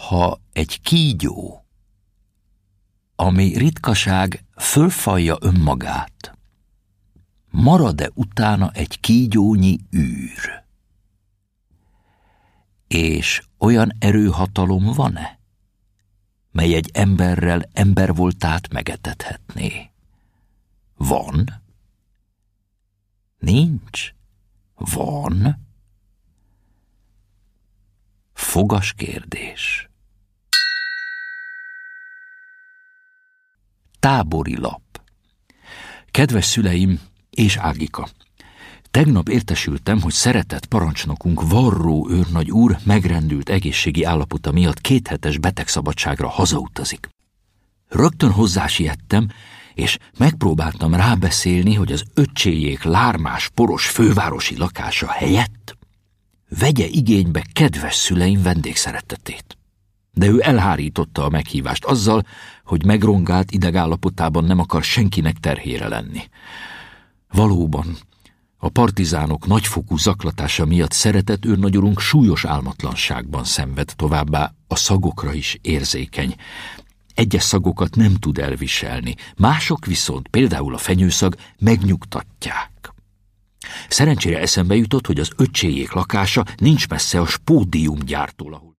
Ha egy kígyó, ami ritkaság, fölfalja önmagát, marad-e utána egy kígyónyi űr? És olyan erőhatalom van-e, mely egy emberrel embervoltát megetethetné? Van? Nincs? Van? Fogas kérdés. Tábori lap. Kedves szüleim és Ágika! Tegnap értesültem, hogy szeretett parancsnokunk Varró őrnagy úr megrendült egészségi állapota miatt 2 hetes betegszabadságra hazautazik. Rögtön hozzásietem, és megpróbáltam rábeszélni, hogy az öccséjék lármás, poros fővárosi lakása helyett vegye igénybe kedves szüleim vendégszeretetét. De ő elhárította a meghívást azzal, hogy megrongált idegállapotában nem akar senkinek terhére lenni. Valóban, a partizánok nagyfokú zaklatása miatt szeretett őrnagyurunk súlyos álmatlanságban szenved, továbbá a szagokra is érzékeny. Egyes szagokat nem tud elviselni, mások viszont, például a fenyőszag, megnyugtatják. Szerencsére eszembe jutott, hogy az öccséjék lakása nincs messze a spódiumgyártól, ahol